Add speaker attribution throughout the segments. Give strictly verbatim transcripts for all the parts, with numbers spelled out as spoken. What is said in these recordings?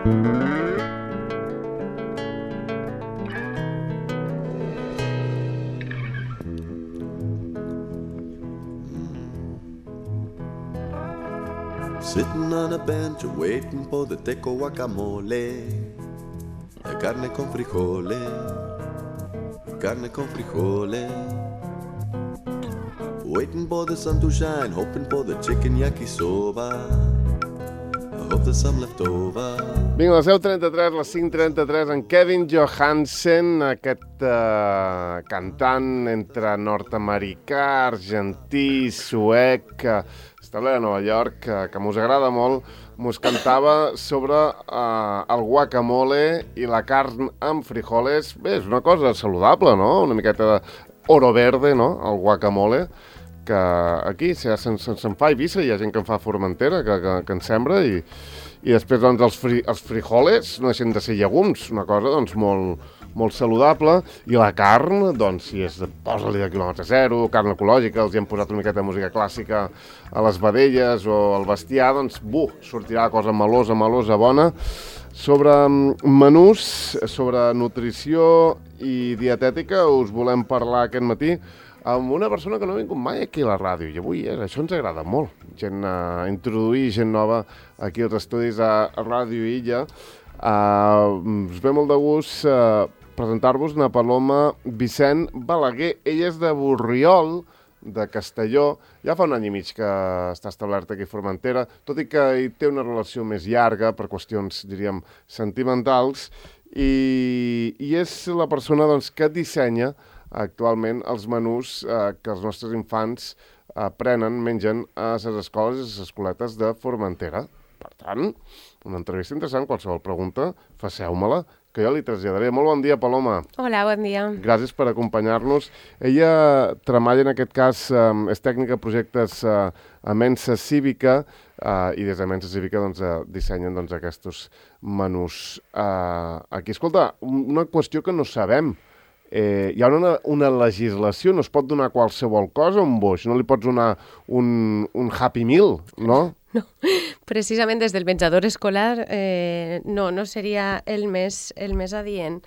Speaker 1: Sitting on a bench waiting for the teco guacamole, carne con frijole, carne con frijole. Waiting for the sun to shine, hoping for the chicken yakisoba. I hope there's some left over.
Speaker 2: Vinga, a les deu trenta-tres, les cinc trenta-tres, en Kevin Johansen, aquest uh, cantant entre nord-americà, argentí, suec, uh, establert a Nova York, que, que mos agrada molt, mos cantava sobre uh, el guacamole i la carn amb frijoles. Bé, és una cosa saludable, no? Una miqueta d'oro verde, no?, el guacamole, que aquí se'n se, se, se fa a Eivissa, hi ha gent que en fa a Formentera, que, que, que en sembra, i, i després, doncs, els, fri, els frijoles no deixen de ser llegums, una cosa, doncs, molt, molt saludable, i la carn, doncs, si és de posa-li de quilòmetre zero, carn ecològica, els hi hem posat una miqueta de música clàssica a les vedelles o al bestiar, doncs, buh, sortirà cosa melosa, melosa, bona. Sobre menús, sobre nutrició i dietètica, us volem parlar aquest matí amb una persona que no ha vingut mai aquí a la ràdio, i avui eh, això ens agrada molt, gent, uh, introduir gent nova aquí als estudis a, a Ràdio Illa. Uh, us ve molt de gust uh, presentar-vos una Paloma Vicent Balaguer. Ella és de Borriol, de Castelló, ja fa un any i mig que està establerta aquí a Formentera, tot i que hi té una relació més llarga per qüestions, diríem, sentimentals, i, i és la persona doncs, que dissenya actualment els menús eh, que els nostres infants aprenen, mengen a les escoles i les escoletes de Formentera. Per tant, una entrevista interessant, qualsevol pregunta, faceu-me-la, que jo li traslladaré. Molt bon dia, Paloma.
Speaker 3: Hola, bon dia.
Speaker 2: Gràcies per acompanyar-nos. Ella treballa, en aquest cas, eh, és tècnica de projectes eh, a Mensa Cívica, eh, i des de Mensa Cívica doncs, eh, dissenyen doncs, aquests menús. Eh, aquí, escolta, una qüestió que no sabem. Eh, hi ha una, una legislació, no es pot donar qualsevol cosa a un boix, no li pots donar un, un Happy Meal, no?
Speaker 3: No, precisament des del menjador escolar eh, no, no seria el més, el més adient.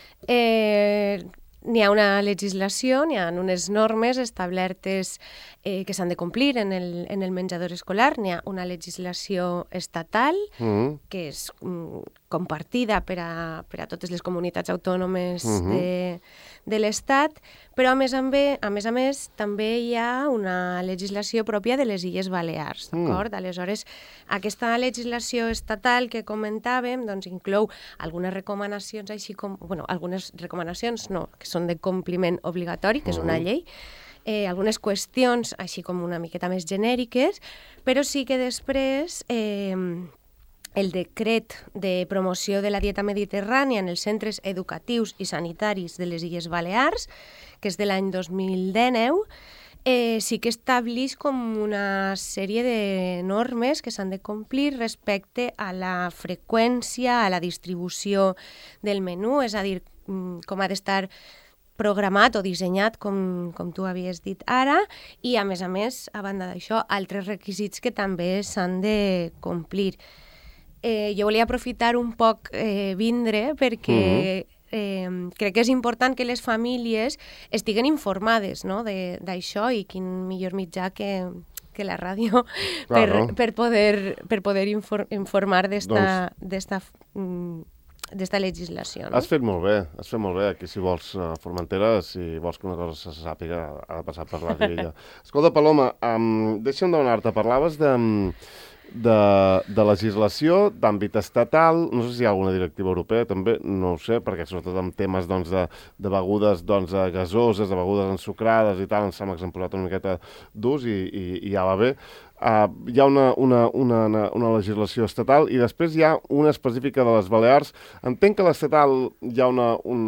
Speaker 3: Eh, n'hi ha una legislació, n'hi ha unes normes establertes eh, que s'han de complir en el, en el menjador escolar, n'hi ha una legislació estatal mm. que és mm, compartida per a, per a totes les comunitats autònomes mm-hmm. de, de l'Estat, però a més, a, més, a més a més també hi ha una legislació pròpia de les Illes Balears, d'acord? Mm. Aleshores, aquesta legislació estatal que comentàvem doncs, inclou algunes recomanacions, així com, bueno, algunes recomanacions no, que són de compliment obligatori, que és una llei, eh, algunes qüestions així com una miqueta més genèriques, però sí que després eh, el decret de promoció de la dieta mediterrània en els centres educatius i sanitaris de les Illes Balears, que és de l'any dos mil dinou, eh, sí que estableix com una sèrie de normes que s'han de complir respecte a la freqüència, a la distribució del menú, és a dir, com ha d'estar programat o dissenyat, com, com tu havies dit ara, i a més a més, a banda d'això, altres requisits que també s'han de complir. Eh, jo volia aprofitar un poc eh, vindre perquè mm-hmm. eh, crec que és important que les famílies estiguen informades, no?, d'això, i quin millor mitjà que, que la ràdio claro. per, per poder, per poder infor, informar d'esta doncs... d'esta legislació. No?
Speaker 2: Has fet molt bé, has fet molt bé. Aquí, si vols, a Formentera, si vols que una cosa se sàpiga, ha de passar per la Ràdio. Escolta, Paloma, um, deixa'm demanar-te, parlaves de... De, de legislació d'àmbit estatal, no sé si hi ha alguna directiva europea, també, no ho sé, perquè sobretot en temes doncs, de, de begudes doncs, gasoses, de begudes ensucrades i tal, em sembla que s'han posat una miqueta d'ús i, i, i ja va bé. Uh, hi ha una, una, una, una legislació estatal i després hi ha una específica de les Balears. Entenc que a l'estatal hi ha una, un,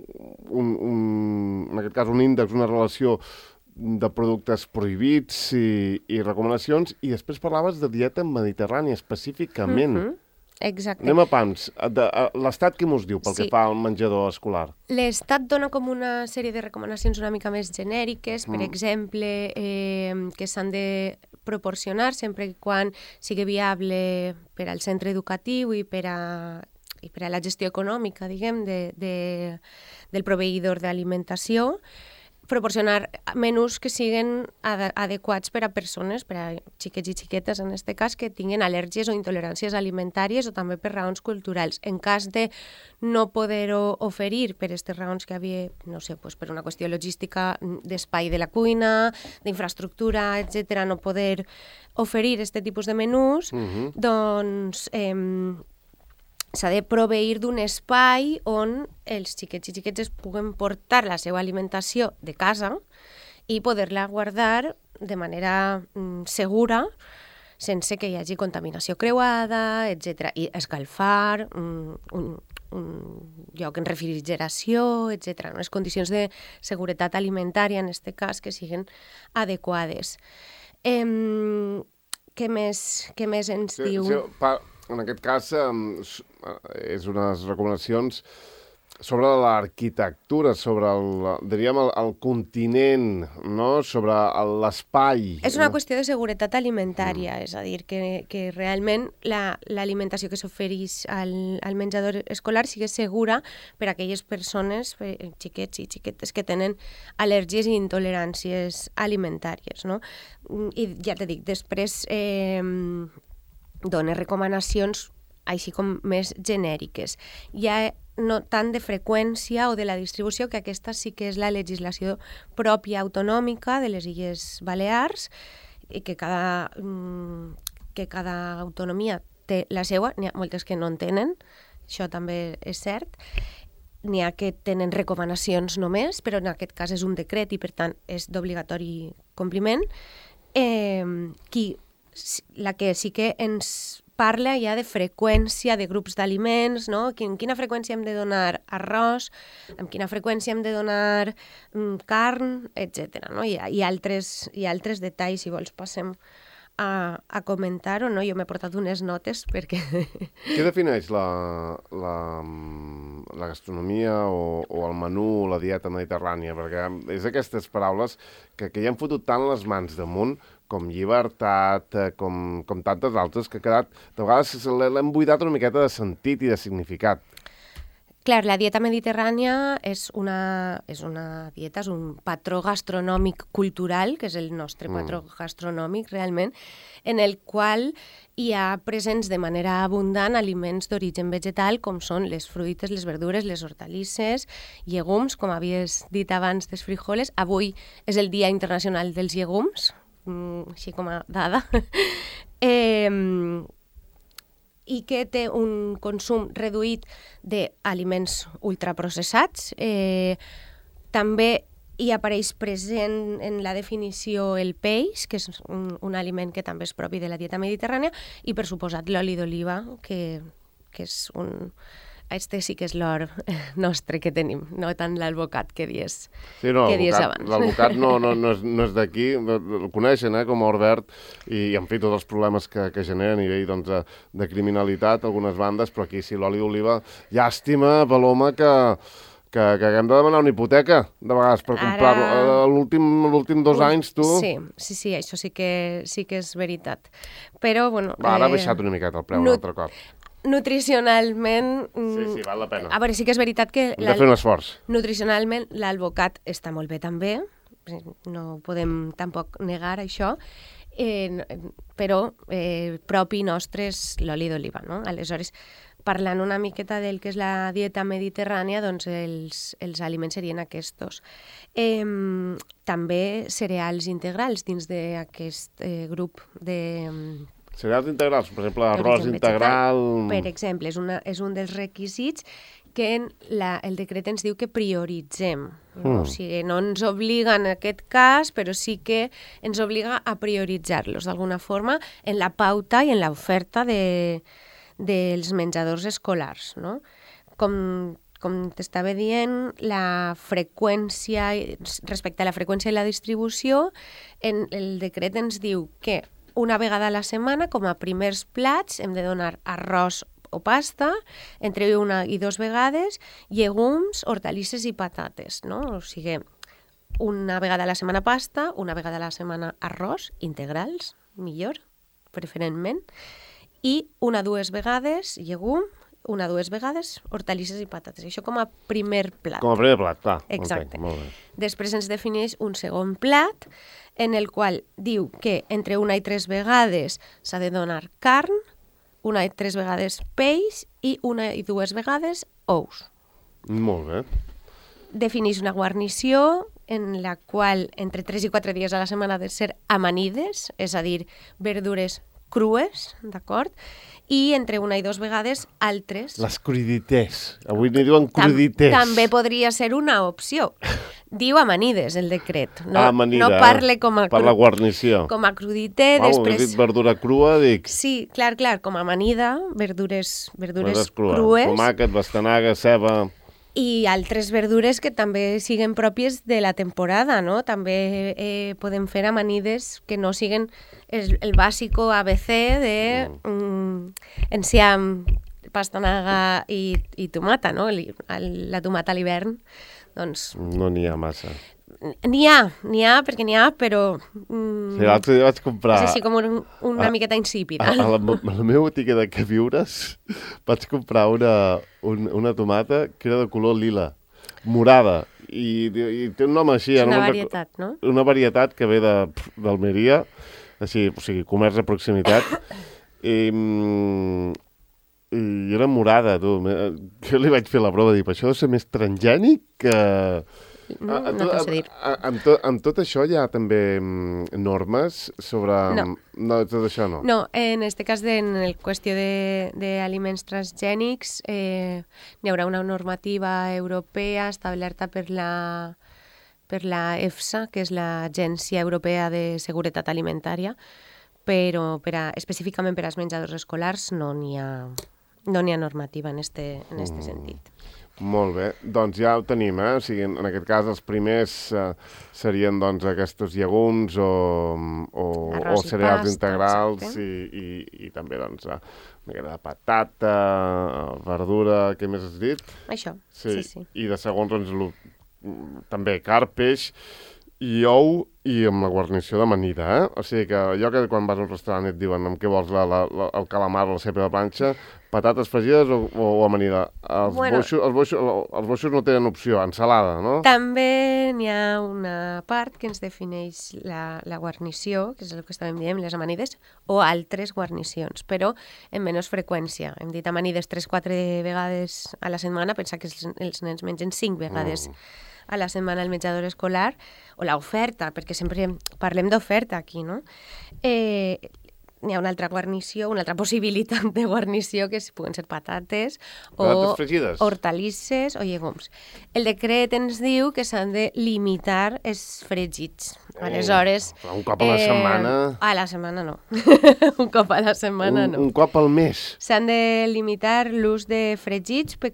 Speaker 2: un, un, en aquest cas un índex, una relació de productes prohibits i, i recomanacions, i després parlaves de dieta mediterrània específicament. Mm-hmm.
Speaker 3: exacte.
Speaker 2: Anem a pams. De, a, L'Estat què mos diu pel
Speaker 3: Sí.
Speaker 2: que fa al menjador escolar?
Speaker 3: L'Estat dona com una sèrie de recomanacions una mica més genèriques, per
Speaker 2: Mm.
Speaker 3: exemple, eh, que s'han de proporcionar sempre i quan sigui viable per al centre educatiu i per a, i per a la gestió econòmica, diguem, de, de, del proveïdor d'alimentació, proporcionar menús que siguin ad adequats per a persones, per a xiquets i xiquetes en aquest cas, que tinguin al·lèrgies o intoleràncies alimentàries o també per raons culturals. En cas de no poder-ho oferir per aquestes raons que havia, no sé, pues per una qüestió logística d'espai de la cuina, d'infraestructura, etcètera, no poder oferir aquest tipus de menús,
Speaker 2: Mhm.
Speaker 3: doncs eh, s'ha de proveir d'un espai on els xiquets i xiquetes puguen portar la seva alimentació de casa i poder-la guardar de manera mm, segura, sense que hi hagi contaminació creuada, etcètera. I escalfar, mm, un, un lloc en refrigeració, etcètera. Les condicions de seguretat alimentària, en aquest cas, que siguin adequades. Eh, què més, què més ens
Speaker 2: Sí,
Speaker 3: diu?
Speaker 2: sí, pa, en aquest cas, eh, és unes recomanacions sobre l'arquitectura, sobre el, diríem, el, el continent, no? Sobre l'espai.
Speaker 3: És una qüestió de seguretat alimentària, mm. és a dir, que, que realment l'alimentació la, que s'ofereix al, al menjador escolar sigui segura per a aquelles persones, per, xiquets i xiquetes, que tenen al·lèrgies i intoleràncies alimentàries, no? I ja te dic, després eh, dona recomanacions així com més genèriques. Hi ha no tant de freqüència o de la distribució, que aquesta sí que és la legislació pròpia autonòmica de les Illes Balears, i que cada, que cada autonomia té la seva, n'hi ha moltes que no en tenen, això també és cert, n'hi ha que tenen recomanacions només, però en aquest cas és un decret i per tant és d'obligatori compliment. Eh, qui, la que sí que ens parla ja de freqüència de grups d'aliments, no? Amb quina freqüència hem de donar arròs, amb quina freqüència hem de donar mm, carn, etcètera. No? Hi, ha, hi, ha altres, hi ha altres detalls, si vols passem a, a comentar-ho, no? Jo m'he portat unes notes perquè...
Speaker 2: Què defineix la, la, la gastronomia o, o el menú, la dieta mediterrània? Perquè és aquestes paraules que, que ja han fotut tant les mans damunt, com llibertat, com, com tantes altres, que ha quedat, de vegades l'hem buidat una miqueta de sentit i de significat.
Speaker 3: Clar, la dieta mediterrània és una, és una dieta, és un patró gastronòmic cultural, que és el nostre patró mm. gastronòmic realment, en el qual hi ha presents de manera abundant aliments d'origen vegetal, com són les fruites, les verdures, les hortalisses, llegums, com havies dit abans, dels frijoles. Avui és el Dia Internacional dels Llegums, així com a dada, eh, i que té un consum reduït d'aliments ultraprocessats. Eh, també hi apareix present en la definició el peix, que és un, un aliment que també és propi de la dieta mediterrània, i per suposat l'oli d'oliva, que, que és un... Este sí que és l'or nostre que tenim, no tant l'alvocat que dies,
Speaker 2: sí, no,
Speaker 3: que dies abans.
Speaker 2: L'alvocat no, no, no és, no és d'aquí, el coneixen eh, com a or verd, i, en fi, tots els problemes que, que genera a nivell doncs, de, de criminalitat, algunes bandes, però aquí sí, l'oli d'oliva, llàstima, Paloma, que... Que, que haguem de demanar una hipoteca, de vegades, per comprar-lo. Ara... L'últim dos anys, tu...
Speaker 3: Sí, sí, sí, això sí que, sí que és veritat. Però, bueno...
Speaker 2: Va, ara ha
Speaker 3: eh...
Speaker 2: baixat una miqueta el preu
Speaker 3: no...
Speaker 2: un altre cop.
Speaker 3: Nutricionalment...
Speaker 2: Sí, sí, val la pena.
Speaker 3: A veure, sí que és veritat que...
Speaker 2: Hem de fer un esforç.
Speaker 3: Nutricionalment, l'alvocat està molt bé també, no podem tampoc negar això, eh, però eh, propi nostre és l'oli d'oliva, no? Aleshores, parlant una miqueta del que és la dieta mediterrània, doncs els, els aliments serien aquests. Eh, també cereals integrals dins d'aquest eh, grup de...
Speaker 2: Cereals integrals, per exemple, arròs integral...
Speaker 3: Per exemple, és, una, és un dels requisits que en la, el decret ens diu que prioritzem. Mm. No? O sigui, no ens obliga en aquest cas, però sí que ens obliga a prioritzar-los d'alguna forma en la pauta i en l'oferta de, dels menjadors escolars. No? Com, com t'estava dient, la freqüència, respecte a la freqüència i la distribució, en el decret ens diu que una vegada a la setmana, com a primers plats, hem de donar arròs o pasta, entre una i dos vegades, llegums, hortalisses i patates, no? O sigui, una vegada a la setmana pasta, una vegada a la setmana arròs, integrals, millor, preferentment, i una dues vegades llegum, una dues vegades hortalisses i patates. Això com a primer plat.
Speaker 2: Com a primer plat, clar.
Speaker 3: Exacte.
Speaker 2: Okay, molt bé.
Speaker 3: Després ens defineix un segon plat en el qual diu que entre una i tres vegades s'ha de donar carn, una i tres vegades peix i una i dues vegades ous.
Speaker 2: Molt bé.
Speaker 3: Defineix una guarnició en la qual entre tres i quatre dies a la setmana ha de ser amanides, és a dir, verdures crues, d'acord? I entre una i dos vegades altres.
Speaker 2: Les crudités. Avui n'hi diuen crudités.
Speaker 3: Tam també podria ser una opció. Diu amanides, el decret. No,
Speaker 2: Amanida,
Speaker 3: no parle com a...
Speaker 2: per la guarnició.
Speaker 3: Com a crudité,
Speaker 2: Vau,
Speaker 3: després...
Speaker 2: He dit verdura crua, dic...
Speaker 3: Sí, clar, clar, com a amanida, verdures, verdures,
Speaker 2: verdures crues.
Speaker 3: crues.
Speaker 2: Tomàquet, pastanaga, ceba...
Speaker 3: I altres verdures que també siguen pròpies de la temporada, no? També eh, podem fer amanides que no siguen el, el bàsico A B C de mm, enciam, pastanaga i, i tomata, no? El, el, la tomata a l'hivern, doncs...
Speaker 2: No n'hi ha massa.
Speaker 3: N'hi ha, n'hi ha, perquè n'hi ha, però... Mm,
Speaker 2: sí, l'altre dia vaig comprar...
Speaker 3: És així com un, una
Speaker 2: a,
Speaker 3: miqueta insípida.
Speaker 2: A, a, la, a la meva botiga de queviures vaig comprar una, un, una tomata que era de color lila, morada, i, i té un nom així...
Speaker 3: És una
Speaker 2: no
Speaker 3: varietat, no?
Speaker 2: Una varietat que ve d'Almeria, així, o sigui, comerç de proximitat, i, i era morada, tu. Jo li vaig fer la prova, dic, això ha de ser més transgènic que...
Speaker 3: No, no t'ho sé dir.
Speaker 2: Amb tot, amb tot això hi ha també normes sobre...
Speaker 3: No.
Speaker 2: No, tot això no.
Speaker 3: No, en este cas, de, en el qüestió d'aliments transgènics, eh, hi haurà una normativa europea establerta per la, per la EFSA, que és l'Agència Europea de Seguretat Alimentària, però per a, específicament per als menjadors escolars no n'hi ha, no n'hi ha normativa en este, en este mm. sentit.
Speaker 2: Molt bé, doncs ja ho tenim, eh? O sigui, en aquest cas els primers eh, serien doncs aquests llegums o, o, o cereals pasta, integrals i, i, i també doncs una miqueta de patata, verdura, què més has dit?
Speaker 3: Això,
Speaker 2: sí,
Speaker 3: sí, sí.
Speaker 2: I de segon doncs lo, també carn, peix i ou i amb la guarnició d'amanida, eh? O sigui que allò que quan vas a un restaurant et diuen amb què vols la, la, la, el calamar o la cepa de planxa, patates fregides o, o, o amanida. Els, bueno, boixos, els, boixos, els boixos no tenen opció, ensalada, no?
Speaker 3: També n'hi ha una part que ens defineix la, la guarnició, que és el que estàvem dient, les amanides, o altres guarnicions, però en menys freqüència. Hem dit amanides tres o quatre vegades a la setmana, pensar que els, els nens mengen cinc vegades mm. a la setmana al menjador escolar, o l'oferta, perquè sempre parlem d'oferta aquí, no? Eh, n'hi ha una altra guarnició, una altra possibilitat de guarnició, que poden ser patates o hortalisses o llegums. El decret ens diu que s'han de limitar els fregits. Oh, Aleshores...
Speaker 2: Un cop a la eh, setmana...
Speaker 3: A la setmana no. un cop a la setmana
Speaker 2: un,
Speaker 3: no.
Speaker 2: Un cop al mes.
Speaker 3: S'han de limitar l'ús de fregits pre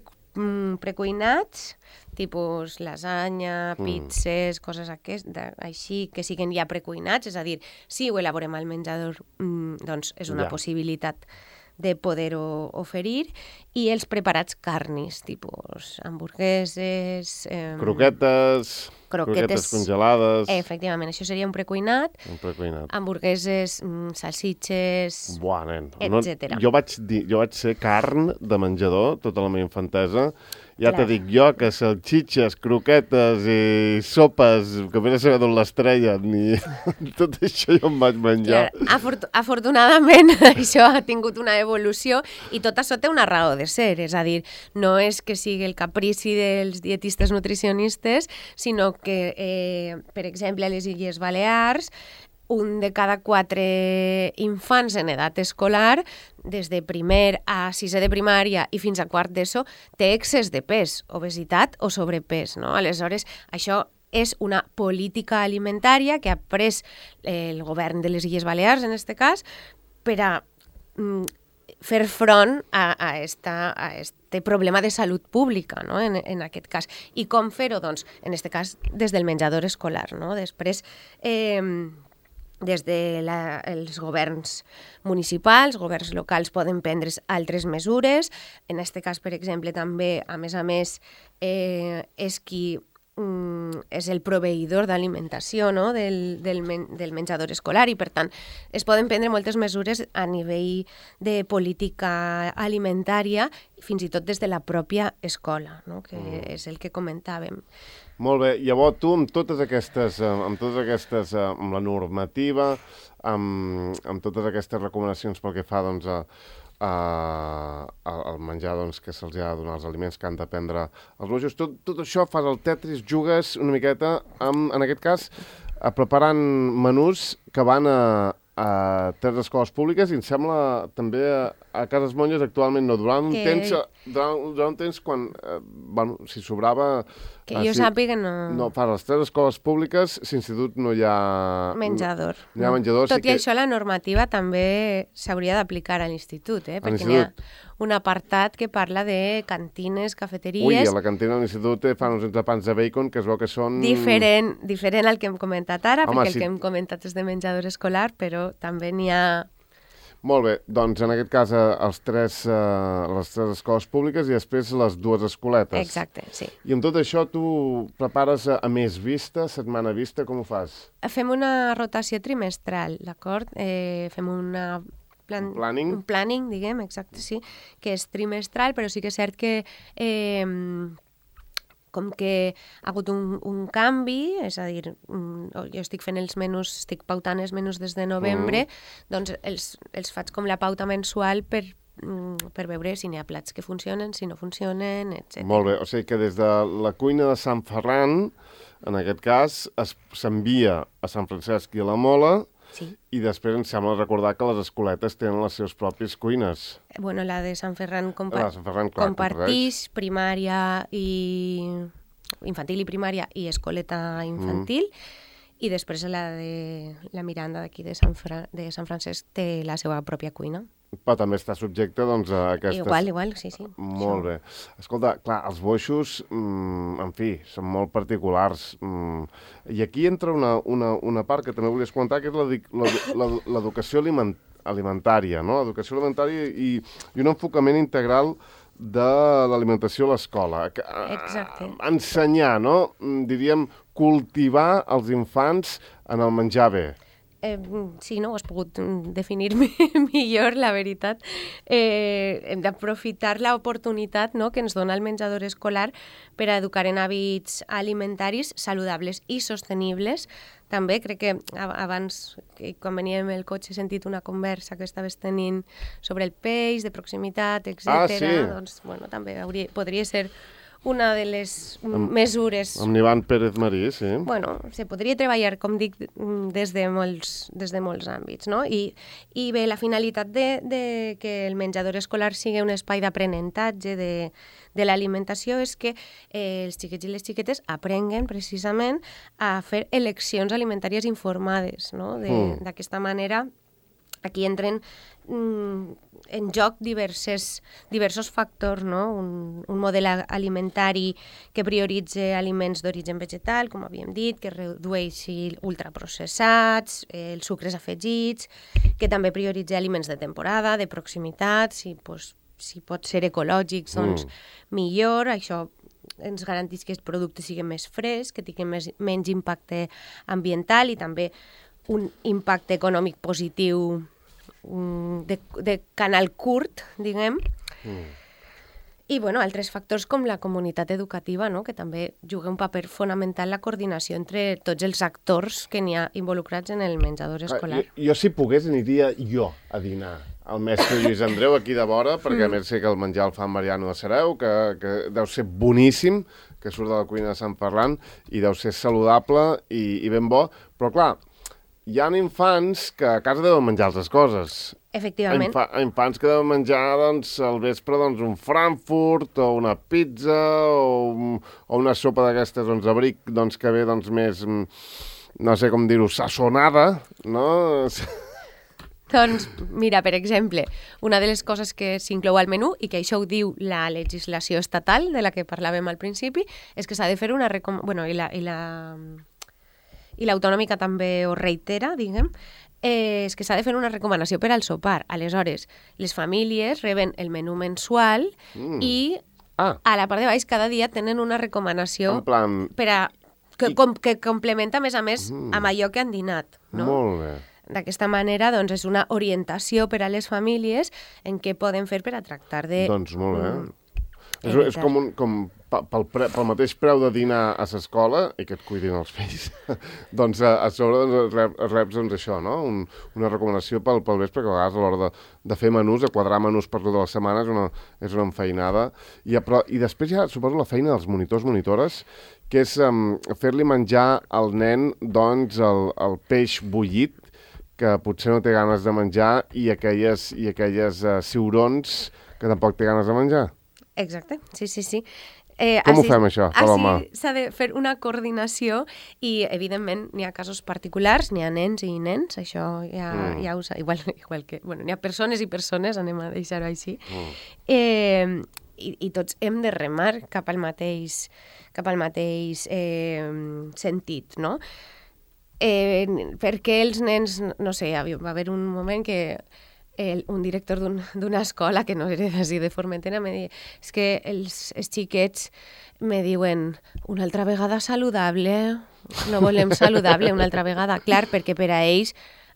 Speaker 3: precuinats, tipus lasanya, pizzas, mm. coses aquestes, així, que siguen ja precuinats, és a dir, si ho elaborem al menjador, mm, doncs és una ja. possibilitat de poder-ho oferir, i els preparats carnis, tipus hamburgueses... Eh,
Speaker 2: croquetes, croquetes, croquetes congelades...
Speaker 3: Eh, efectivament, això seria un precuinat.
Speaker 2: Un precuinat.
Speaker 3: Hamburgueses, mm, salsitxes,
Speaker 2: Buah, nen.
Speaker 3: etcètera.
Speaker 2: No, jo, vaig dir, jo vaig ser carn de menjador tota la meva infantesa. Ja te dic jo que salsitxes, croquetes i sopes, que vés a saber d'on les treien, i tot això jo em vaig menjar.
Speaker 3: Clar, afort afortunadament això ha tingut una evolució i tot això té una raó de ser, és a dir, no és que sigui el caprici dels dietistes nutricionistes, sinó que, eh, per exemple, a les Illes Balears, un de cada quatre infants en edat escolar, des de primer a sisè de primària i fins a quart d'ESO, té excés de pes, obesitat o sobrepès, no? Aleshores, això és una política alimentària que ha pres el govern de les Illes Balears, en aquest cas, per a mm, fer front a, a, esta, a este problema de salut pública, no? en, en aquest cas. I com fer-ho? Doncs, en aquest cas, des del menjador escolar, no? Després... Eh, des de la, els governs municipals, governs locals poden prendre altres mesures. En aquest cas, per exemple, també, a més a més, eh, és qui mm, és el proveïdor d'alimentació, no? del, del, men del menjador escolar i, per tant, es poden prendre moltes mesures a nivell de política alimentària, fins i tot des de la pròpia escola, no? Que mm. és el que comentàvem.
Speaker 2: Molt bé. Llavors, tu, amb totes aquestes, amb totes aquestes, amb la normativa, amb, amb totes aquestes recomanacions pel que fa, doncs, a, a, al menjar, doncs, que se'ls ha de donar, els aliments que han de prendre els monjos, tot, tot això fas el Tetris, jugues una miqueta, amb, en aquest cas, a preparant menús que van a, a tres escoles públiques i em sembla també a, a Cases Monges actualment no. Durant un que... temps, durant, durant un temps quan, eh, bueno, si sobrava...
Speaker 3: Que jo si, sàpiga no...
Speaker 2: No, per les tres escoles públiques, l'institut no hi ha...
Speaker 3: Menjador.
Speaker 2: No hi ha menjador.
Speaker 3: Tot
Speaker 2: sí
Speaker 3: i
Speaker 2: que...
Speaker 3: això, la normativa també s'hauria d'aplicar a l'institut, eh? Perquè n'hi ha un apartat que parla de cantines, cafeteries...
Speaker 2: Ui, a la cantina de l'institut fan uns entrepans de bacon que es veu que són...
Speaker 3: Diferent, diferent al que hem comentat ara,
Speaker 2: Home,
Speaker 3: perquè
Speaker 2: sí.
Speaker 3: el que hem comentat és de menjador escolar, però també n'hi ha...
Speaker 2: Molt bé, doncs en aquest cas els tres, uh, les tres escoles públiques i després les dues escoletes.
Speaker 3: Exacte, sí.
Speaker 2: I amb tot això tu prepares a, a més vista, setmana vista, com ho fas?
Speaker 3: Fem una rotació trimestral, d'acord? Eh, fem una... Plan...
Speaker 2: Un planning?
Speaker 3: Un planning, diguem, exacte, sí, que és trimestral, però sí que és cert que... Eh, com que ha hagut un, un canvi, és a dir, jo estic fent els menús, estic pautant els menús des de novembre, mm. doncs els, els faig com la pauta mensual per, per veure si n'hi ha plats que funcionen, si no funcionen, etcètera.
Speaker 2: Molt bé, o sigui que des de la cuina de Sant Ferran, en aquest cas, s'envia a Sant Francesc i a la Mola,
Speaker 3: sí.
Speaker 2: I després em sembla recordar que les escoletes tenen les seves pròpies cuines.
Speaker 3: Bueno, la de Sant Ferran, compa
Speaker 2: la de Sant Ferran clar,
Speaker 3: compartís primària i... infantil i primària i escoleta infantil, mm. i després la de la Miranda d'aquí de, Sant Fra... de Sant Francesc té la seva pròpia cuina.
Speaker 2: Però també està subjecte doncs, a aquestes...
Speaker 3: Igual, igual, sí, sí.
Speaker 2: Molt bé. Escolta, clar, els boixos, mmm, en fi, són molt particulars. Mm. I aquí entra una, una, una part que també volies comentar, que és l'educació aliment, alimentària, no? L'educació alimentària i, i un enfocament integral de l'alimentació a l'escola.
Speaker 3: Exacte.
Speaker 2: Ensenyar, no? Diríem, cultivar els infants en el menjar bé.
Speaker 3: Eh, sí, no? Ho has pogut definir millor, la veritat. Eh, hem d'aprofitar l'oportunitat, no?, que ens dona el menjador escolar per a educar en hàbits alimentaris saludables i sostenibles. També crec que abans, que quan veníem el cotxe, he sentit una conversa que estaves tenint sobre el peix, de proximitat, etcètera.
Speaker 2: Ah, sí?
Speaker 3: Doncs, bueno, també hauria, podria ser una de les amb, mesures...
Speaker 2: Amb Ivan Pérez Marí, sí.
Speaker 3: Bueno, se podria treballar, com dic, des de molts, des de molts àmbits, no? I, i bé, la finalitat de, de que el menjador escolar sigui un espai d'aprenentatge de, de l'alimentació és que eh, els xiquets i les xiquetes aprenguen precisament a fer eleccions alimentàries informades, no? D'aquesta mm. manera, aquí entren mm, en joc diverses, diversos factors, no? Un, un model alimentari que prioritza aliments d'origen vegetal, com havíem dit, que redueixi ultraprocessats, eh, els sucres afegits, que també prioritza aliments de temporada, de proximitat, si, pues, si pot ser ecològics, doncs mm. millor, això ens garanteix que els productes siguin més frescs, que tinguin més, menys impacte ambiental i també un impacte econòmic positiu de, de canal curt, diguem. Mm. I, bueno, altres factors com la comunitat educativa, no?, que també juga un paper fonamental la coordinació entre tots els actors que n'hi ha involucrats en el menjador escolar.
Speaker 2: Ah, jo, jo, si pogués, aniria jo a dinar al mestre Lluís Andreu aquí de vora, perquè mm. a més sé que el menjar el fa Mariano de Sareu, que, que deu ser boníssim, que surt de la cuina de Sant Ferran, i deu ser saludable i, i ben bo, però clar, hi ha infants que a casa deuen menjar altres coses.
Speaker 3: Efectivament.
Speaker 2: Infa infants que deuen menjar, doncs, al vespre, doncs, un Frankfurt, o una pizza, o, un, o una sopa d'aquestes, doncs, abric, doncs, que ve, doncs, més, no sé com dir-ho, sassonada, no?
Speaker 3: Doncs, mira, per exemple, una de les coses que s'inclou al menú, i que això ho diu la legislació estatal, de la que parlàvem al principi, és que s'ha de fer una recom... Bueno, i la... I la... i l'autonòmica també ho reitera, diguem, eh, és que s'ha de fer una recomanació per al sopar. Aleshores, les famílies reben el menú mensual mm. i ah. a la part de baix cada dia tenen una recomanació
Speaker 2: en plan...
Speaker 3: per a, que, com, que complementa, a més a més, mm. amb allò que han dinat. No?
Speaker 2: Molt bé.
Speaker 3: D'aquesta manera, doncs, és una orientació per a les famílies en què poden fer per a tractar de...
Speaker 2: Doncs molt bé. Mm, és, és com, un, com pel, pre, pel mateix preu de dinar a l'escola i que et cuidin els fills, doncs a, a sobre doncs, rep, reps doncs, això, no? Un, una recomanació pel, pel vespre, que a vegades a l'hora de, de fer menús, de quadrar menús per tota la setmana és una, és una enfeinada. I, però, I després ja suposo la feina dels monitors, monitores, que és um, fer-li menjar al nen doncs, el, el peix bullit, que potser no té ganes de menjar, i aquelles, i aquelles uh, ciurons que tampoc té ganes de menjar.
Speaker 3: Exacte, sí, sí, sí. Eh,
Speaker 2: Com així, ho fem, això?
Speaker 3: Així s'ha de fer una coordinació i, evidentment, n'hi ha casos particulars, n'hi ha nens i nens, això ja, mm. ja ho sa, igual, igual que... Bueno, n'hi ha persones i persones, anem a deixar-ho així. Mm. Eh, i, I tots hem de remar cap al mateix, cap al mateix eh, sentit, no? Eh, perquè els nens, no sé, va haver un moment que el, un director d'una un, escola, que no era d'ací de Formentera, me deia, és que els, els xiquets me diuen una altra vegada saludable, no volem saludable una altra vegada. Clar, perquè per a ells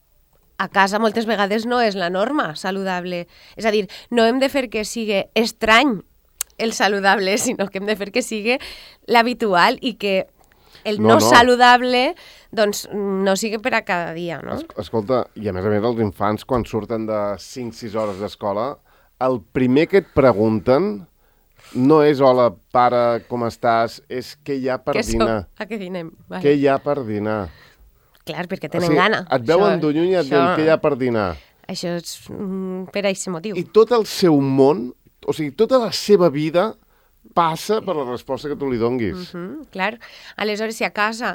Speaker 3: a casa moltes vegades no és la norma saludable. És a dir, no hem de fer que sigui estrany el saludable, sinó que hem de fer que sigui l'habitual i que el no, no, no saludable doncs no sigui per a cada dia, no? Es,
Speaker 2: escolta, i a més a més els infants quan surten de cinc sis hores d'escola, el primer que et pregunten no és hola, pare, com estàs? És què hi ha per
Speaker 3: què
Speaker 2: dinar.
Speaker 3: Som? A què dinem? Vale.
Speaker 2: Què hi ha per dinar?
Speaker 3: Clar, perquè tenen
Speaker 2: o sigui,
Speaker 3: gana.
Speaker 2: Et veuen això, d'uny i et diuen què hi ha per dinar.
Speaker 3: Això és mm, per a aquest motiu.
Speaker 2: I tot el seu món, o sigui, tota la seva vida passa per la resposta que tu li donguis.
Speaker 3: Uh -huh, clar. Aleshores, si a casa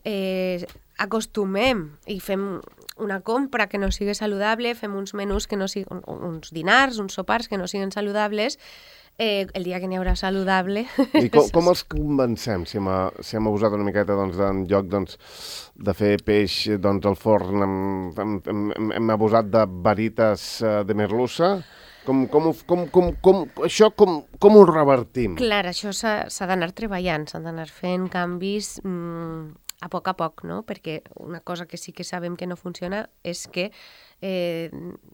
Speaker 3: eh, acostumem i fem una compra que no sigui saludable, fem uns menús que no siguin, uns dinars, uns sopars que no siguin saludables, eh, el dia que n'hi haurà saludable...
Speaker 2: I com, com els convencem? Si hem, si hem abusat una miqueta doncs, en lloc doncs, de fer peix doncs, al forn, hem, hem, hem, hem abusat de verites eh, de merlussa... Com, com, com, com, com, això com, com ho revertim?
Speaker 3: Clar, això s'ha d'anar treballant, s'han d'anar fent canvis mm, a poc a poc, no? Perquè una cosa que sí que sabem que no funciona és que eh,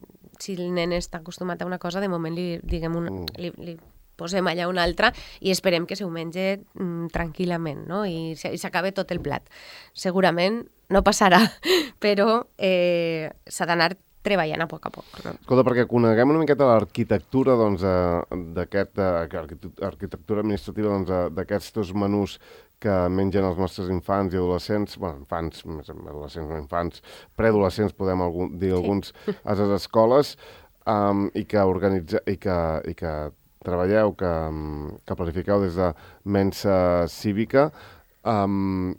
Speaker 3: si el nen està acostumat a una cosa, de moment li, diguem una, mm. li, li posem allà una altra i esperem que se ho mengi mm, tranquil·lament, no? I, i s'acabe tot el plat. Segurament no passarà, però eh, s'ha d'anar treballant a poc a poc. No?
Speaker 2: Escolta, perquè coneguem una miqueta l'arquitectura doncs, d'aquest, arquitectura administrativa doncs, d'aquests menús que mengen els nostres infants i adolescents, bueno, infants, més adolescents, no infants, preadolescents, podem algun, dir sí. alguns, a les escoles, um, i que organitze, i que, i que treballeu, que, que planifiqueu des de Mensa Cívica. Um,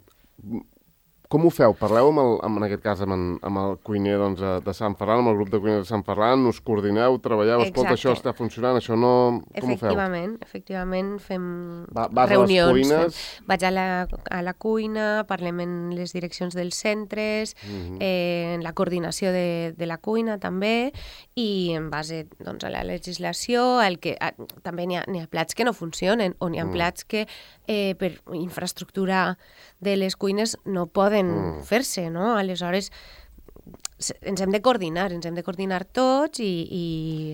Speaker 2: Com ho feu? Parleu, amb el, amb, en aquest cas, amb, en, amb el cuiner doncs, de Sant Ferran, amb el grup de cuiners de Sant Ferran, us coordineu, treballeu,
Speaker 3: Exacte.
Speaker 2: Escolta, això està funcionant, això no... Com ho feu?
Speaker 3: Efectivament, efectivament, fem
Speaker 2: Va, vas
Speaker 3: reunions.
Speaker 2: A les cuines?
Speaker 3: Fem, vaig a la, a la cuina, parlem en les direccions dels centres, mm-hmm. eh, en la coordinació de, de la cuina també, i en base doncs, a la legislació, el que, a, també n'hi ha, n'hi ha plats que no funcionen, o n'hi ha mm. plats que eh, per infraestructura de les cuines no poden mm. fer-se, no? Aleshores, ens hem de coordinar, ens hem de coordinar tots i, i,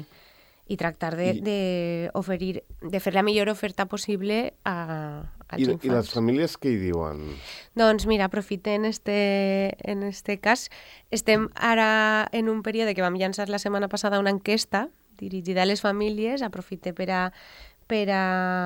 Speaker 3: i tractar de, I, de, oferir, de fer la millor oferta possible a, als
Speaker 2: i,
Speaker 3: infants.
Speaker 2: I les famílies què hi diuen?
Speaker 3: Doncs mira, aprofitem este, en este cas. Estem ara en un període que vam llançar la setmana passada una enquesta dirigida a les famílies, aprofite per a, per a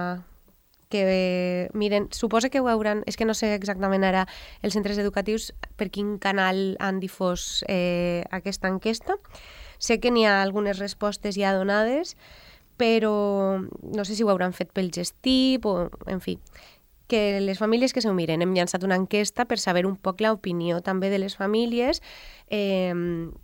Speaker 3: que miren, suposo que ho hauran, és que no sé exactament ara els centres educatius per quin canal han difós eh, aquesta enquesta. Sé que n'hi ha algunes respostes ja donades, però no sé si ho hauran fet pel Gestip o, en fi, que les famílies que s'ho miren. Hem llançat una enquesta per saber un poc l'opinió també de les famílies, eh,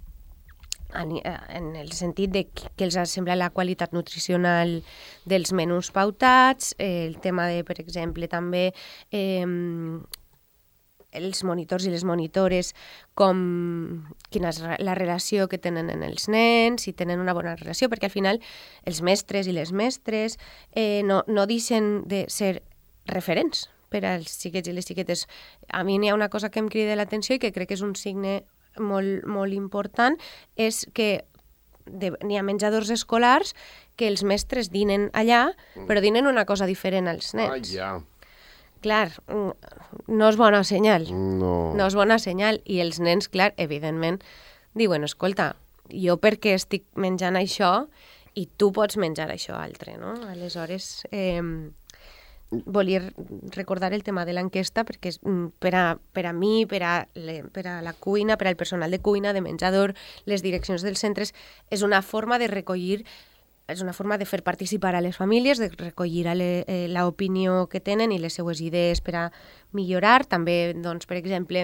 Speaker 3: en el sentit de que els sembla la qualitat nutricional dels menús pautats, eh, el tema de, per exemple, també eh, els monitors i les monitores, com quina és la relació que tenen en els nens, si tenen una bona relació, perquè al final els mestres i les mestres eh, no, no deixen de ser referents per als xiquets i les xiquetes. A mi n'hi ha una cosa que em crida l'atenció i que crec que és un signe molt, molt important, és que de, n'hi ha menjadors escolars que els mestres dinen allà, però dinen una cosa diferent als nens.
Speaker 2: Ah, ja.
Speaker 3: Clar, no és bona senyal.
Speaker 2: No.
Speaker 3: No és bona senyal. I els nens, clar, evidentment, diuen, escolta, jo per què estic menjant això i tu pots menjar això altre, no? Aleshores, eh, volia recordar el tema de l'enquesta perquè per a, per a mi, per a, le, per a la cuina, per al personal de cuina, de menjador, les direccions dels centres, és una forma de recollir, és una forma de fer participar a les famílies, de recollir eh, l'opinió que tenen i les seues idees per a millorar. També, doncs, per exemple,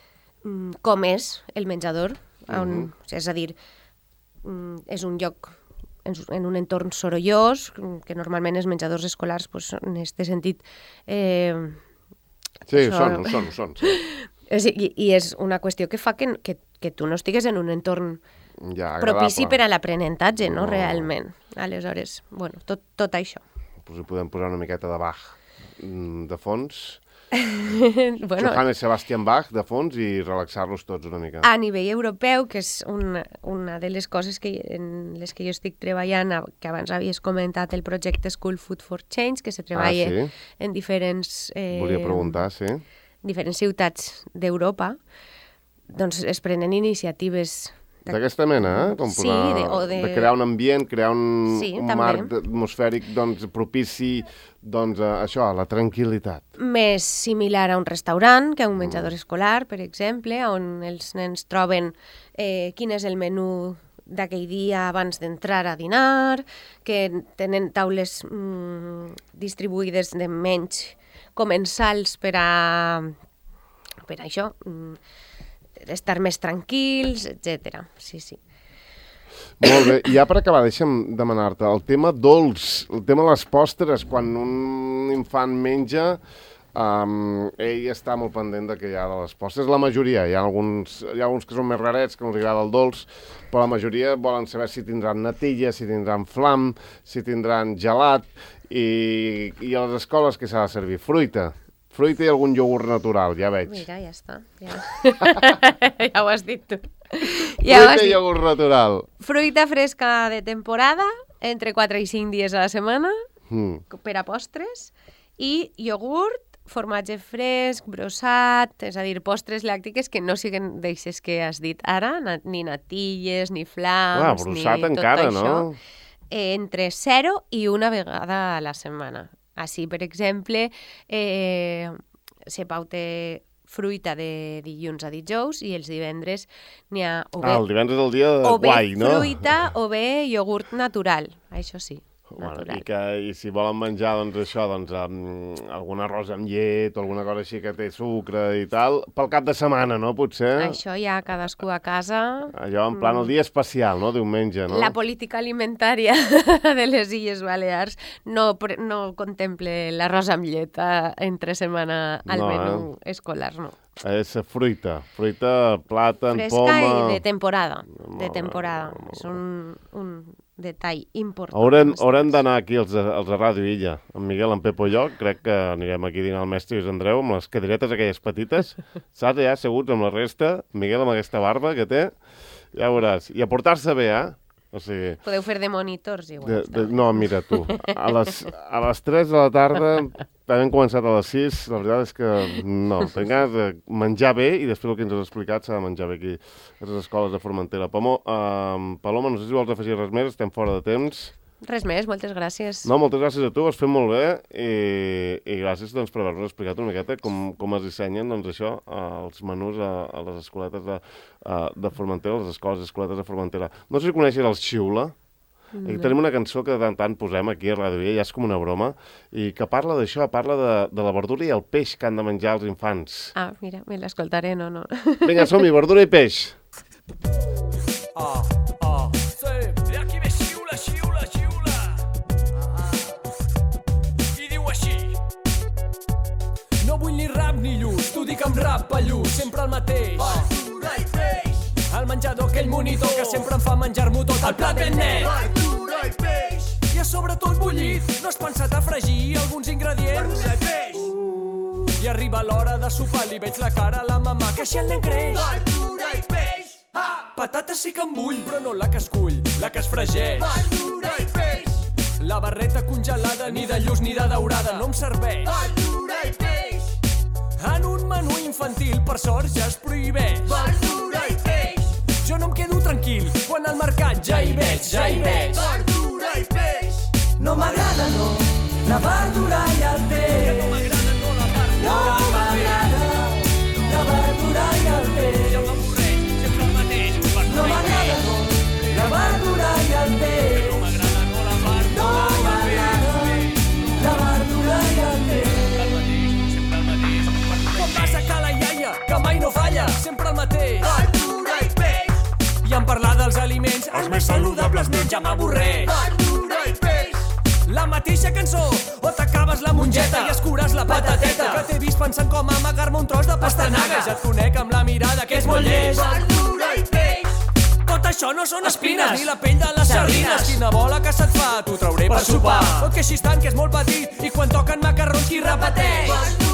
Speaker 3: com és el menjador, on, uh-huh. és a dir, és un lloc en un entorn sorollós, que normalment els menjadors escolars, pues, en aquest sentit... Eh,
Speaker 2: sí, això... són, ho són, ho són. Sí.
Speaker 3: I, I és una qüestió que fa que, que, que tu no estigues en un entorn
Speaker 2: ja,
Speaker 3: propici per a l'aprenentatge, no? no? Realment. Aleshores, bueno, tot, tot això.
Speaker 2: Pues podem posar una miqueta de Bach de fons...
Speaker 3: bueno,
Speaker 2: Johann Sebastian Bach de fons i relaxar-los tots una mica.
Speaker 3: A nivell europeu, que és una, una de les coses que, en les que jo estic treballant, que abans havies comentat, el projecte School Food for Change, que se treballa ah, sí? en diferents...
Speaker 2: Eh, Volia preguntar, sí.
Speaker 3: diferents ciutats d'Europa, doncs es prenen iniciatives...
Speaker 2: D'aquesta mena, eh? Com
Speaker 3: sí,
Speaker 2: una,
Speaker 3: de, o de...
Speaker 2: de crear un ambient, crear un,
Speaker 3: sí,
Speaker 2: un marc atmosfèric doncs, propici doncs, a això, a la tranquil·litat.
Speaker 3: Més similar a un restaurant que a un menjador mm. escolar, per exemple, on els nens troben eh, quin és el menú d'aquell dia abans d'entrar a dinar, que tenen taules mm, distribuïdes de menys comensals per a, per a això... Mm, estar més tranquils, etcètera. Sí, sí.
Speaker 2: Molt bé. I ja per acabar, deixa'm demanar-te, el tema dolç, el tema de les postres, quan un infant menja, um, ell està molt pendent de que hi ha de les postres. La majoria, hi ha alguns, hi ha alguns que són més rarets, que no els agrada el dolç, però la majoria volen saber si tindran natilla, si tindran flam, si tindran gelat, i, i a les escoles que s'ha de servir? Fruita. Fruita i algun iogurt natural, ja veig.
Speaker 3: Mira, ja està. Ja, ja ho has dit tu.
Speaker 2: Ja Fruita i iogurt natural.
Speaker 3: Fruita fresca de temporada, entre quatre i cinc dies a la setmana, mm. per a postres, i iogurt, formatge fresc, brossat, és a dir, postres làctiques que no siguen d'aixes que has dit ara, ni natilles, ni flams, ah,
Speaker 2: brossat
Speaker 3: ni tot
Speaker 2: encara,
Speaker 3: això.
Speaker 2: No?
Speaker 3: Entre zero i una vegada a la setmana. Així, per exemple, eh, se pauta fruita de dilluns a dijous i els divendres n'hi ha... O bé,
Speaker 2: ah, el divendres és el dia de guai, no?
Speaker 3: O bé fruita o bé iogurt natural, això sí.
Speaker 2: Bueno, i, que, I si volen menjar doncs, això, doncs, um, algun arròs amb llet o alguna cosa així que té sucre i tal, pel cap de setmana, no, potser?
Speaker 3: Això ja cadascú a casa...
Speaker 2: Allò en plan el dia especial, no?, diumenge, no?
Speaker 3: La política alimentària de les Illes Balears no, no contemple l'arròs amb llet a, entre setmana al no, menú eh? escolar, no.
Speaker 2: És fruita, fruita, plàtan,
Speaker 3: fresca
Speaker 2: poma...
Speaker 3: Fresca i de temporada, de temporada. És un, un detall important.
Speaker 2: Haurem, haurem d'anar aquí als, als a Ràdio Illa, amb Miguel, amb Pepo i jo, crec que anirem aquí a dinar al mestre Lluís Andreu, amb les cadires aquelles petites, saps, ja asseguts amb la resta, Miguel amb aquesta barba que té, ja veuràs. I a portar-se bé, eh? O sigui...
Speaker 3: Podeu fer de monitors, igual.
Speaker 2: De, de, no, mira, tu, a les, a les tres de la tarda, hem començat a les sis, la veritat és que no, tenc ganes de menjar bé i després el que ens has explicat s'ha de menjar bé aquí a les escoles de Formentera. Paloma, uh, Paloma, no sé si vols afegir res més, estem fora de temps.
Speaker 3: Res més, moltes gràcies.
Speaker 2: No, moltes gràcies a tu, ho has fet molt bé i, i gràcies doncs, per haver-nos explicat una miqueta com, com es dissenyen doncs, això, els menús a, a les escoletes de, de Formentera, les escoles escoletes de Formentera. No sé si coneixes el Xiula. No. Aquí tenim una cançó que de tant en tant posem aquí a Ràdio Illa, ja és com una broma, i que parla d'això, parla de, de la verdura i el peix que han de menjar els infants.
Speaker 3: Ah, mira, me l'escoltaré, no, no.
Speaker 2: Vinga, som-hi, verdura i peix.
Speaker 4: Ah, ah, sí, i aquí ve xiula, xiula, xiula. I diu així: no vull ni rap ni lluç, t'ho dic amb rap monitor que sempre em fa menjar-m'ho tot el plat ben net.
Speaker 5: Verdura i peix.
Speaker 4: I a sobre tot bullit, no has pensat a fregir alguns ingredients?
Speaker 5: Verdura i peix.
Speaker 4: I arriba l'hora de sopar, li veig la cara a la mamà que així el nen creix.
Speaker 5: Verdura i peix.
Speaker 4: Ah, patates sí que em vull, però no la que es cull, la que es fregeix.
Speaker 5: Verdura i peix.
Speaker 4: La barreta congelada, ni de lluç ni de daurada, no em serveix.
Speaker 5: Verdura i peix.
Speaker 4: En un menú infantil, per sort, ja es prohibeix.
Speaker 5: Verdura i peix.
Speaker 4: Jo no em quedo tranquil, quan al mercat ja hi veig, ja hi veig.
Speaker 5: Verdura i peix.
Speaker 4: No m'agrada, no, la verdura i el peix. No m'agrada, no, la verdura. No m'agrada, la verdura i el peix. Ja m'avorreix, sempre el mateix. No m'agrada, no, la verdura i el peix. No m'agrada, no, la verdura. No m'agrada, la verdura i el peix. Sempre el mateix, sempre el mateix. Com passa que la iaia, que mai no falla, sempre el mateix.
Speaker 5: Verdura i peix.
Speaker 4: I en parlar dels aliments, els més saludables menys ja m'avorreix.
Speaker 5: Verdura i peix.
Speaker 4: La mateixa cançó, o t'acabes la mongeta i escures la patateta, que t'he vist pensant com amagar-me un tros de pastanaga. Ja et conec amb la mirada, que és molt llest.
Speaker 5: Verdura i peix.
Speaker 4: Tot això no són espines, ni la pell de les sardines. Quina bola que se't fa, t'ho trauré per sopar. Tot que així estan, que és molt petit, i quan toquen macarrons qui repeteix.